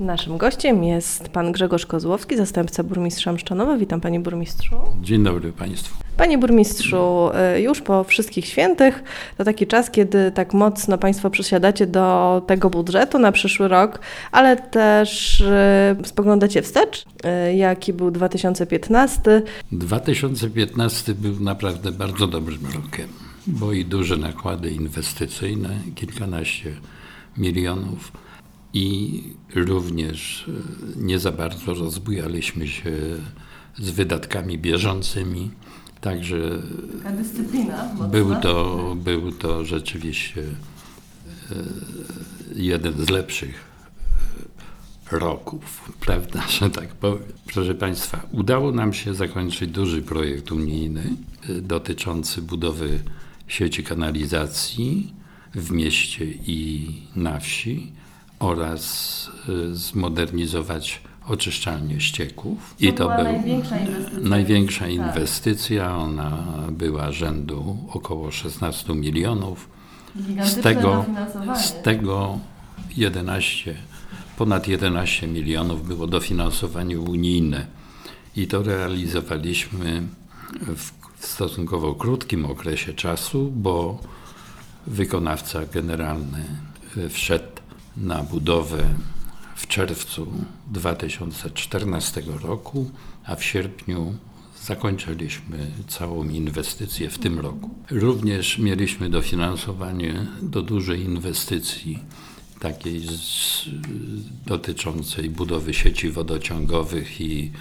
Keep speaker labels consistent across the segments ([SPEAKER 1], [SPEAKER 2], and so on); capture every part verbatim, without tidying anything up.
[SPEAKER 1] Naszym gościem jest pan Grzegorz Kozłowski, zastępca burmistrza Mszczanowa. Witam panie burmistrzu.
[SPEAKER 2] Dzień dobry państwu.
[SPEAKER 1] Panie burmistrzu, już po wszystkich świętych to taki czas, kiedy tak mocno państwo przysiadacie do tego budżetu na przyszły rok, ale też spoglądacie wstecz, jaki był dwa tysiące piętnasty.
[SPEAKER 2] dwa tysiące piętnasty był naprawdę bardzo dobrym rokiem, bo i duże nakłady inwestycyjne, kilkanaście milionów i również nie za bardzo rozbujaliśmy się z wydatkami bieżącymi. Także
[SPEAKER 1] taka dyscyplina
[SPEAKER 2] był to, był to rzeczywiście jeden z lepszych roków, prawda, że tak powiem. Proszę Państwa, udało nam się zakończyć duży projekt unijny dotyczący budowy sieci kanalizacji w mieście i na wsi oraz zmodernizować oczyszczalnię ścieków.
[SPEAKER 1] I to była największa inwestycja.
[SPEAKER 2] Największa inwestycja, ona była rzędu około szesnaście milionów. Z tego, z tego jedenaście, ponad jedenaście milionów było dofinansowanie unijne. I to realizowaliśmy w, w stosunkowo krótkim okresie czasu, bo wykonawca generalny wszedł na budowę w czerwcu dwa tysiące czternastego roku, a w sierpniu zakończyliśmy całą inwestycję w tym roku. Również mieliśmy dofinansowanie do dużej inwestycji, takiej z, dotyczącej budowy sieci wodociągowych i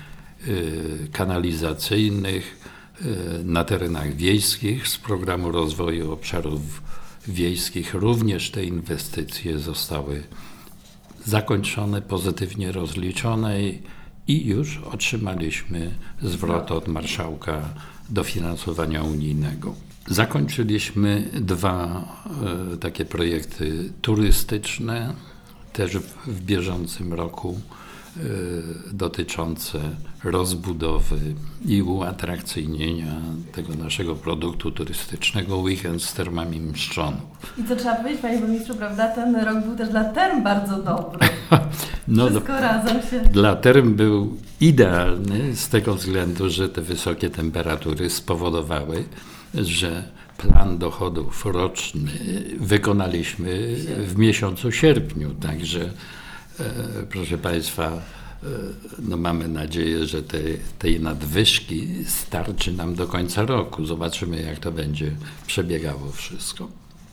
[SPEAKER 2] y, kanalizacyjnych y, na terenach wiejskich z Programu Rozwoju Obszarów Wiejskich. Również te inwestycje zostały zakończone, pozytywnie rozliczone i już otrzymaliśmy zwrot od marszałka dofinansowania unijnego. Zakończyliśmy dwa e, takie projekty turystyczne, też w, w bieżącym roku, e, dotyczące rozbudowy i uatrakcyjnienia tego naszego produktu turystycznego Weekend z Termami Mszczonów.
[SPEAKER 1] I co trzeba powiedzieć, panie burmistrzu, prawda, ten rok był też dla term bardzo dobry.
[SPEAKER 2] No,
[SPEAKER 1] Wszystko do, razem się...
[SPEAKER 2] Dla term był idealny z tego względu, że te wysokie temperatury spowodowały, że plan dochodów roczny wykonaliśmy w miesiącu sierpniu. Także e, proszę Państwa, e, no mamy nadzieję, że te, tej nadwyżki starczy nam do końca roku. Zobaczymy, jak to będzie przebiegało wszystko.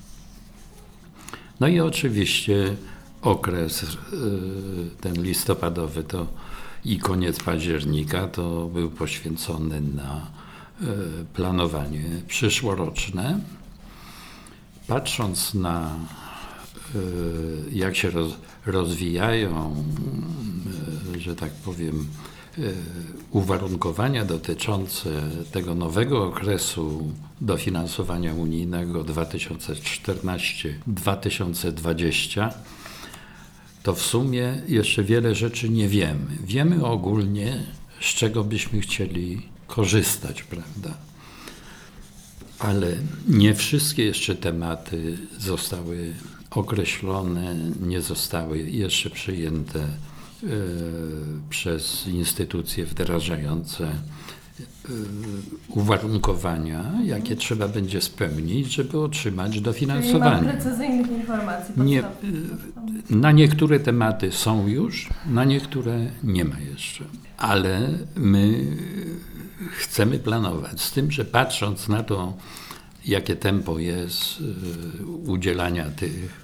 [SPEAKER 2] No i oczywiście okres e, ten listopadowy to i koniec października to był poświęcony na planowanie przyszłoroczne. Patrząc na jak się roz, rozwijają, że tak powiem, uwarunkowania dotyczące tego nowego okresu dofinansowania unijnego dwa tysiące czternasty do dwa tysiące dwudziestego, to w sumie jeszcze wiele rzeczy nie wiemy. Wiemy ogólnie, z czego byśmy chcieli korzystać, prawda? Ale nie wszystkie jeszcze tematy zostały określone, nie zostały jeszcze przyjęte y, przez instytucje wdrażające y, uwarunkowania, jakie trzeba będzie spełnić, żeby otrzymać dofinansowanie.
[SPEAKER 1] Nie ma precyzyjnych informacji.
[SPEAKER 2] Nie, y, na niektóre tematy są już, na niektóre nie ma jeszcze. Ale my chcemy planować, z tym, że patrząc na to, jakie tempo jest udzielania tych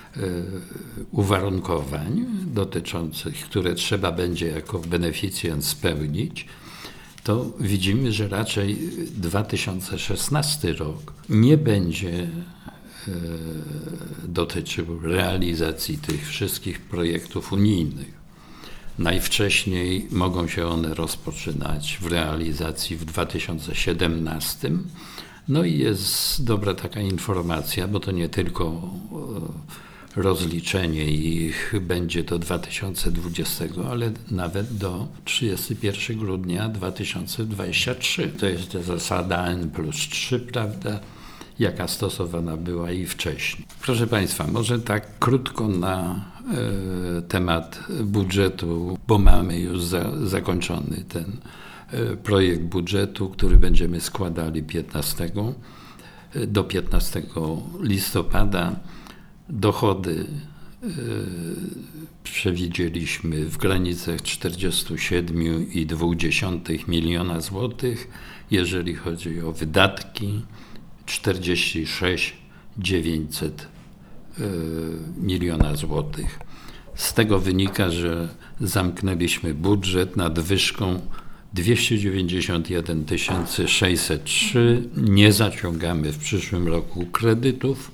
[SPEAKER 2] uwarunkowań dotyczących, które trzeba będzie jako beneficjent spełnić, to widzimy, że raczej dwa tysiące szesnasty rok nie będzie dotyczył realizacji tych wszystkich projektów unijnych. Najwcześniej mogą się one rozpoczynać w realizacji w dwa tysiące siedemnastym. No i jest dobra taka informacja, bo to nie tylko rozliczenie ich będzie do dwa tysiące dwudziestego, ale nawet do trzydziestego pierwszego grudnia dwa tysiące dwudziestego trzeciego. To jest ta zasada N plus trzy, prawda, jaka stosowana była i wcześniej. Proszę Państwa, może tak krótko na temat budżetu, bo mamy już za, zakończony ten projekt budżetu, który będziemy składali piętnastego do piętnastego listopada. Dochody przewidzieliśmy w granicach czterdzieści siedem i dwa dziesiąte miliona złotych. Jeżeli chodzi o wydatki, czterdzieści sześć tysięcy dziewięćset miliona złotych. Z tego wynika, że zamknęliśmy budżet nadwyżką dwieście dziewięćdziesiąt jeden tysięcy sześćset trzy. Nie zaciągamy w przyszłym roku kredytów,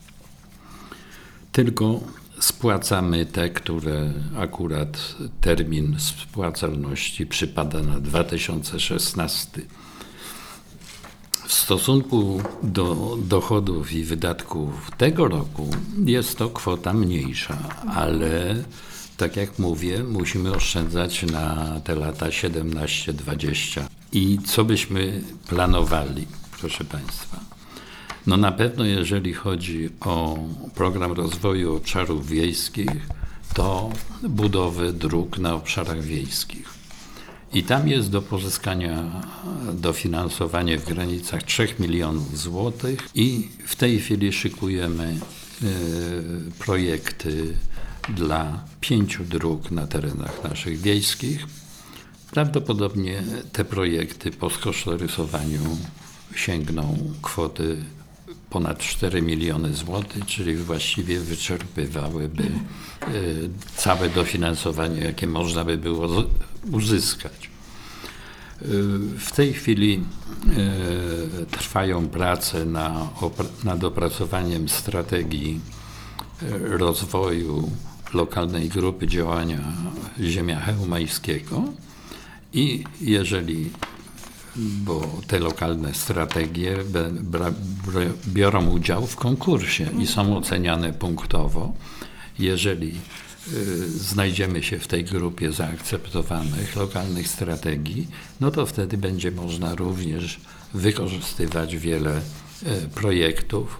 [SPEAKER 2] tylko spłacamy te, które akurat termin spłacalności przypada na dwa tysiące szesnasty. W stosunku do dochodów i wydatków tego roku jest to kwota mniejsza, ale tak jak mówię, musimy oszczędzać na te lata siedemnaście dwadzieścia. I co byśmy planowali, proszę Państwa? No na pewno jeżeli chodzi o program rozwoju obszarów wiejskich, to budowę dróg na obszarach wiejskich. I tam jest do pozyskania dofinansowanie w granicach trzech milionów złotych i w tej chwili szykujemy y, projekty dla pięciu dróg na terenach naszych wiejskich. Prawdopodobnie te projekty po skosztorysowaniu sięgną kwoty ponad cztery miliony złotych, czyli właściwie wyczerpywałyby y, całe dofinansowanie, jakie można by było z, uzyskać. Y, w tej chwili y, trwają prace na, nad opracowaniem strategii y, rozwoju lokalnej grupy działania Ziemia Chełmańskiego i jeżeli bo te lokalne strategie biorą udział w konkursie i są oceniane punktowo. Jeżeli y, znajdziemy się w tej grupie zaakceptowanych lokalnych strategii, no to wtedy będzie można również wykorzystywać wiele y, projektów.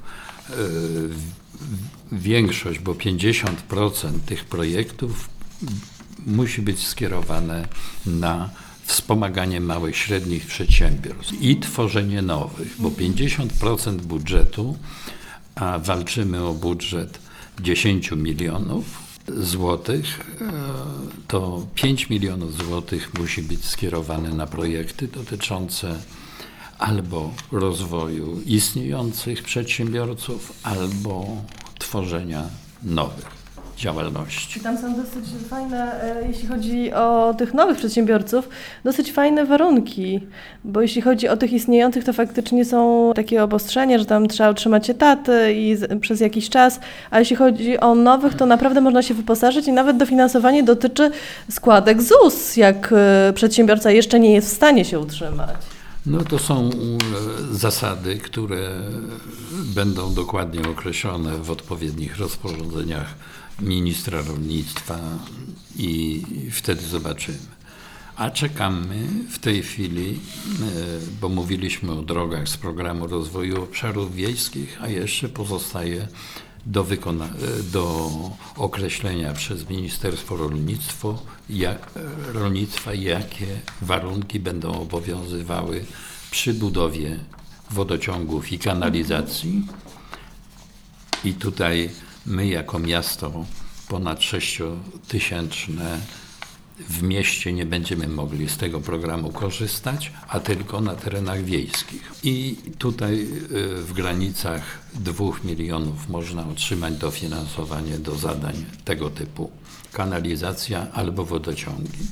[SPEAKER 2] Y, większość, bo pięćdziesiąt procent tych projektów musi być skierowane na wspomaganie małych, średnich przedsiębiorstw i tworzenie nowych, bo pięćdziesiąt procent budżetu, a walczymy o budżet dziesięć milionów złotych, to pięć milionów złotych musi być skierowane na projekty dotyczące albo rozwoju istniejących przedsiębiorców, albo tworzenia nowych działalności.
[SPEAKER 1] Tam są dosyć fajne, jeśli chodzi o tych nowych przedsiębiorców, dosyć fajne warunki, bo jeśli chodzi o tych istniejących, to faktycznie są takie obostrzenia, że tam trzeba utrzymać etaty i z, przez jakiś czas, a jeśli chodzi o nowych, to naprawdę można się wyposażyć i nawet dofinansowanie dotyczy składek Z U S, jak przedsiębiorca jeszcze nie jest w stanie się utrzymać.
[SPEAKER 2] No to są zasady, które będą dokładnie określone w odpowiednich rozporządzeniach ministra rolnictwa i wtedy zobaczymy. A czekamy w tej chwili, bo mówiliśmy o drogach z programu rozwoju obszarów wiejskich, a jeszcze pozostaje do, wykona- do określenia przez Ministerstwo Rolnictwa, jak, Rolnictwa, jakie warunki będą obowiązywały przy budowie wodociągów i kanalizacji. I tutaj my jako miasto ponad sześciotysięczne w mieście nie będziemy mogli z tego programu korzystać, a tylko na terenach wiejskich. I tutaj w granicach dwóch milionów można otrzymać dofinansowanie do zadań tego typu, kanalizacja albo wodociągi.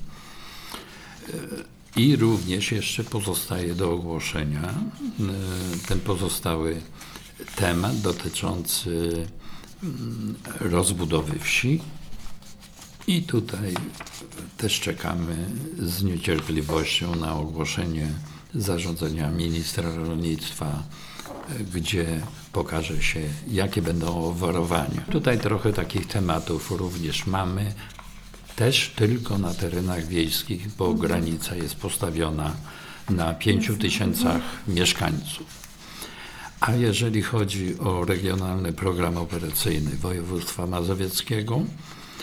[SPEAKER 2] I również jeszcze pozostaje do ogłoszenia ten pozostały temat dotyczący rozbudowy wsi. I tutaj też czekamy z niecierpliwością na ogłoszenie zarządzenia ministra rolnictwa, gdzie pokaże się, jakie będą obwarowania. Tutaj trochę takich tematów również mamy, też tylko na terenach wiejskich, bo granica jest postawiona na pięciu tysiącach mieszkańców. A jeżeli chodzi o regionalny program operacyjny województwa mazowieckiego,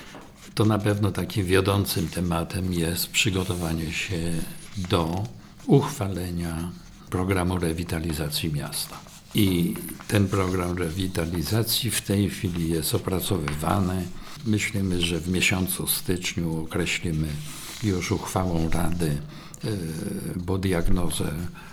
[SPEAKER 2] to na pewno takim wiodącym tematem jest przygotowanie się do uchwalenia programu rewitalizacji miasta. I ten program rewitalizacji w tej chwili jest opracowywany. Myślimy, że w miesiącu styczniu określimy już uchwałą Rady, bo diagnozę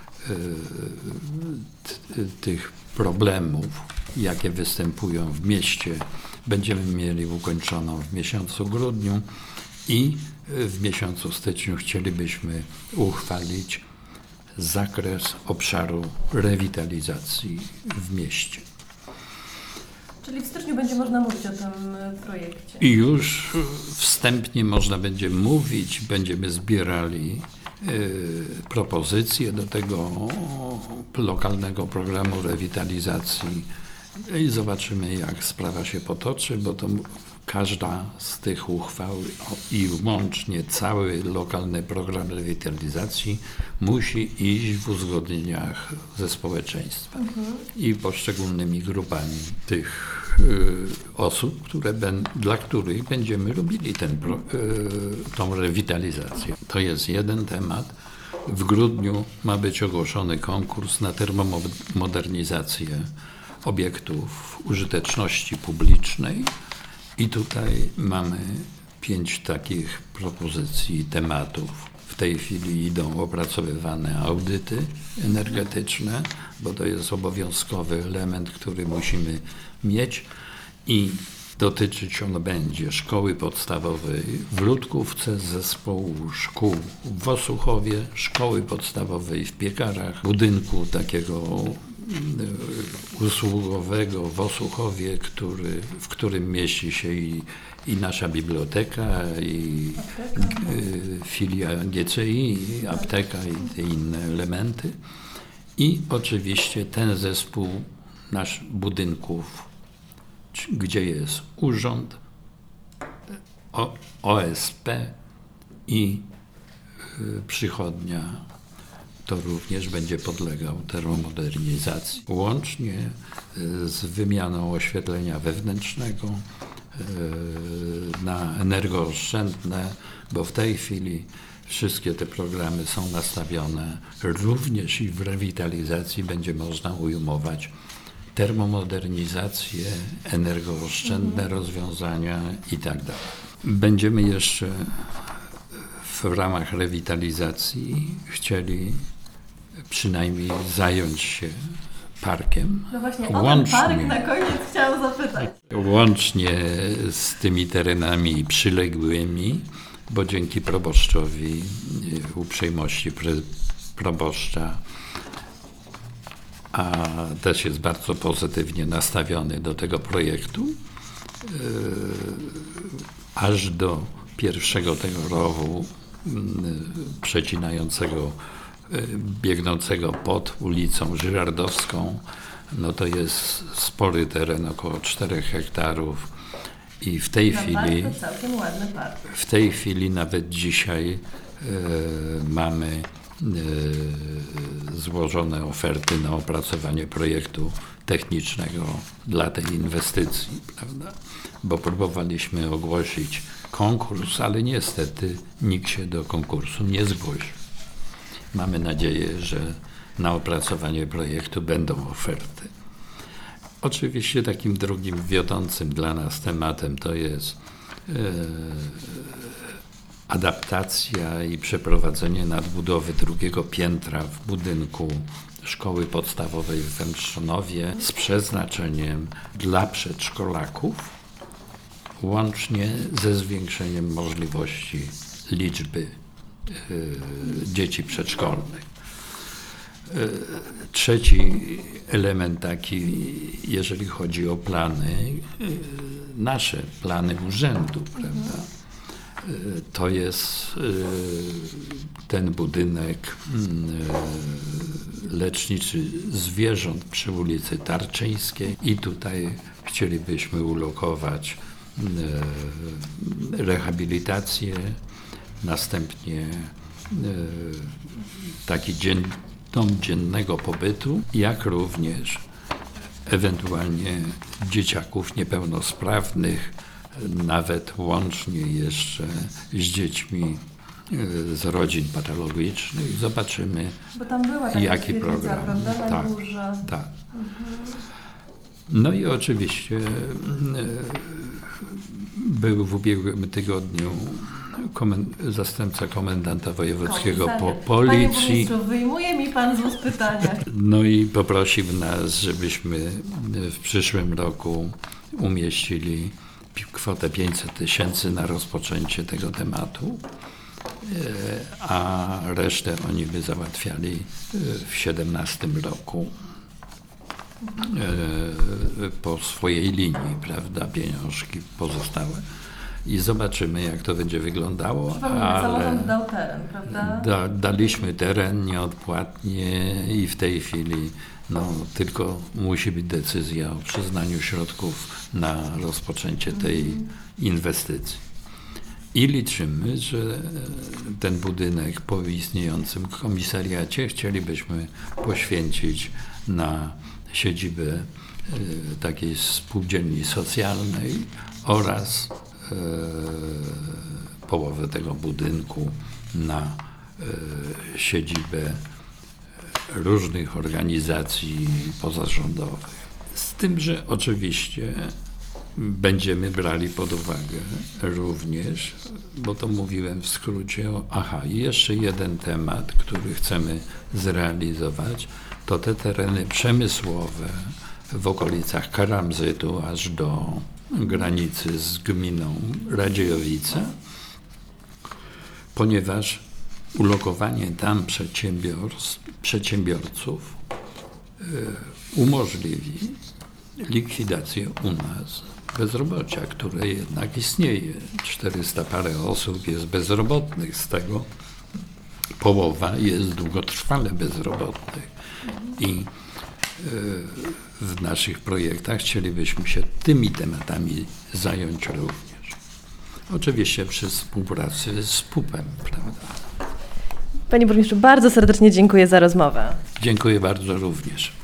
[SPEAKER 2] tych problemów, jakie występują w mieście, będziemy mieli ukończoną w miesiącu grudniu i w miesiącu styczniu chcielibyśmy uchwalić zakres obszaru rewitalizacji w mieście.
[SPEAKER 1] Czyli w styczniu będzie można mówić o tym projekcie.
[SPEAKER 2] I już wstępnie można będzie mówić, będziemy zbierali y, propozycje do tego lokalnego programu rewitalizacji i zobaczymy, jak sprawa się potoczy, bo to każda z tych uchwał i łącznie cały lokalny program rewitalizacji musi iść w uzgodnieniach ze społeczeństwem mhm. i poszczególnymi grupami tych y, osób, które ben, dla których będziemy robili ten, pro, y, tą rewitalizację. To jest jeden temat. W grudniu ma być ogłoszony konkurs na termomodernizację obiektów użyteczności publicznej. I tutaj mamy pięć takich propozycji tematów. W tej chwili idą opracowywane audyty energetyczne, bo to jest obowiązkowy element, który musimy mieć i dotyczyć on będzie szkoły podstawowej w Ludkówce, zespołu szkół w Osłuchowie, szkoły podstawowej w Piekarach, budynku takiego usługowego w Osłuchowie, który, w którym mieści się i, i nasza biblioteka, i y, filia G C I, i apteka i te inne elementy. I oczywiście ten zespół nasz budynków, gdzie jest urząd, o, O S P i y, przychodnia, to również będzie podlegał termomodernizacji. Łącznie z wymianą oświetlenia wewnętrznego na energooszczędne, bo w tej chwili wszystkie te programy są nastawione również i w rewitalizacji będzie można ujmować termomodernizację, energooszczędne mhm. rozwiązania i tak dalej. Będziemy jeszcze w ramach rewitalizacji chcieli przynajmniej zająć się parkiem.
[SPEAKER 1] No właśnie, o ten park na koniec chciałam zapytać.
[SPEAKER 2] Łącznie z tymi terenami przyległymi, bo dzięki proboszczowi, uprzejmości proboszcza, a też jest bardzo pozytywnie nastawiony do tego projektu, yy, aż do pierwszego tego rowu przecinającego, biegnącego pod ulicą Żyrardowską, no to jest spory teren, około czterech hektarów i w tej
[SPEAKER 1] na
[SPEAKER 2] chwili
[SPEAKER 1] park to całkiem ładny park.
[SPEAKER 2] W tej chwili nawet dzisiaj e, mamy e, złożone oferty na opracowanie projektu technicznego dla tej inwestycji, prawda? Bo próbowaliśmy ogłosić konkurs, ale niestety nikt się do konkursu nie zgłosił. Mamy nadzieję, że na opracowanie projektu będą oferty. Oczywiście takim drugim wiodącym dla nas tematem to jest e, adaptacja i przeprowadzenie nadbudowy drugiego piętra w budynku szkoły podstawowej w Wędrzonowie z przeznaczeniem dla przedszkolaków, łącznie ze zwiększeniem możliwości liczby y, dzieci przedszkolnych. Y, trzeci element taki, jeżeli chodzi o plany, y, nasze plany urzędu, prawda? Y, to jest y, ten budynek y, leczniczy zwierząt przy ulicy Tarczyńskiej i tutaj chcielibyśmy ulokować rehabilitację, następnie taki dzień, dom dziennego pobytu, jak również ewentualnie dzieciaków niepełnosprawnych nawet łącznie jeszcze z dziećmi z rodzin patologicznych. Zobaczymy,
[SPEAKER 1] bo tam była taka
[SPEAKER 2] jaki program.
[SPEAKER 1] Prawda?
[SPEAKER 2] Tak, tak. Mhm. No i oczywiście był w ubiegłym tygodniu komend- zastępca komendanta wojewódzkiego po policji.
[SPEAKER 1] Panie burmistrzu, wyjmuje mi pan z ust pytania.
[SPEAKER 2] No i poprosił nas, żebyśmy w przyszłym roku umieścili kwotę pięćset tysięcy na rozpoczęcie tego tematu, a resztę oni by załatwiali w siedemnastym roku po swojej linii, prawda, pieniążki pozostałe. I zobaczymy, jak to będzie wyglądało.
[SPEAKER 1] Ale samorząd dał teren, prawda?
[SPEAKER 2] Da, daliśmy teren nieodpłatnie i w tej chwili no, tylko musi być decyzja o przyznaniu środków na rozpoczęcie tej mm. inwestycji. I liczymy, że ten budynek po istniejącym komisariacie chcielibyśmy poświęcić na siedzibę y, takiej spółdzielni socjalnej oraz y, połowę tego budynku na y, siedzibę różnych organizacji pozarządowych. Z tym, że oczywiście będziemy brali pod uwagę również, bo to mówiłem w skrócie, o, aha, i jeszcze jeden temat, który chcemy zrealizować, to te tereny przemysłowe w okolicach Karamzytu aż do granicy z gminą Radziejowice, ponieważ ulokowanie tam przedsiębiorstw, przedsiębiorców y, umożliwi likwidację u nas bezrobocia, które jednak istnieje. czterysta parę osób jest bezrobotnych, z tego połowa jest długotrwale bezrobotnych. I y, w naszych projektach chcielibyśmy się tymi tematami zająć również. Oczywiście przy współpracy z P U P-em, prawda?
[SPEAKER 1] Panie burmistrzu, bardzo serdecznie dziękuję za rozmowę.
[SPEAKER 2] Dziękuję bardzo również.